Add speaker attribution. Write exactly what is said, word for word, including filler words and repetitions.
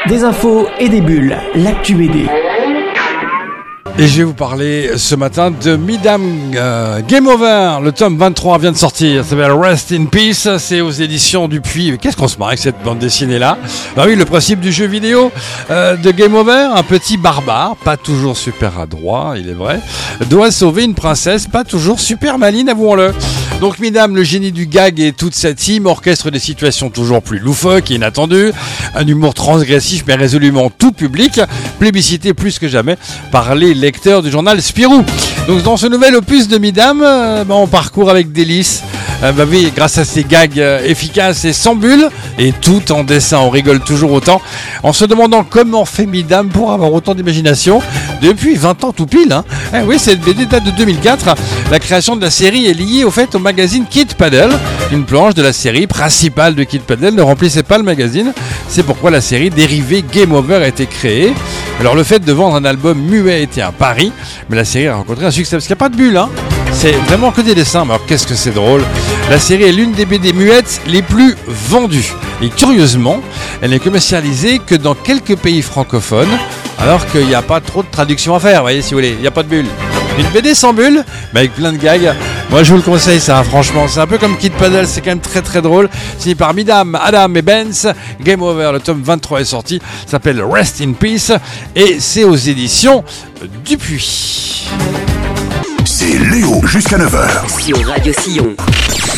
Speaker 1: Des infos et des bulles, l'actu B D.
Speaker 2: Et je vais vous parler ce matin de Midam euh, Game Over. Le tome vingt-trois vient de sortir. Ça s'appelle Rest in Peace. C'est aux éditions Dupuis. Qu'est-ce qu'on se marre avec cette bande dessinée là? Bah oui, le principe du jeu vidéo euh, de Game Over. Un petit barbare, pas toujours super adroit, il est vrai, doit sauver une princesse, pas toujours super maline, avouons-le. Donc Midam, le génie du gag et toute sa team orchestre des situations toujours plus loufoques et inattendues. Un humour transgressif mais résolument tout public, plébiscité plus que jamais par les lecteur du journal Spirou. Donc dans ce nouvel opus de Midam, euh, bah, on parcourt avec délice, euh, bah oui, grâce à ces gags euh, efficaces et sans bulles, et tout en dessin, on rigole toujours autant, en se demandant comment fait Midam pour avoir autant d'imagination, depuis vingt ans tout pile. Hein. Eh oui, cette B D date de deux mille quatre, la création de la série est liée au fait au magazine Kid Paddle. Une planche de la série principale de Kid Paddle ne remplissait pas le magazine, c'est pourquoi la série dérivée Game Over a été créée. Alors le fait de vendre un album muet était un pari, mais la série a rencontré un succès parce qu'il n'y a pas de bulles, hein. C'est vraiment que des dessins, mais alors qu'est-ce que c'est drôle. La série est l'une des B D muettes les plus vendues. Et curieusement, elle n'est commercialisée que dans quelques pays francophones, alors qu'il n'y a pas trop de traduction à faire, vous voyez, si vous voulez, il n'y a pas de bulles. Une B D sans bulles, mais avec plein de gags. Moi je vous le conseille ça, franchement, c'est un peu comme Kid Paddle, c'est quand même très très drôle. Signé par Midam, Adam et Benz. Game Over, le tome vingt-trois est sorti, s'appelle Rest in Peace et c'est aux éditions Dupuis.
Speaker 3: C'est Léo jusqu'à neuf heures.
Speaker 4: Sur Radio Sillon.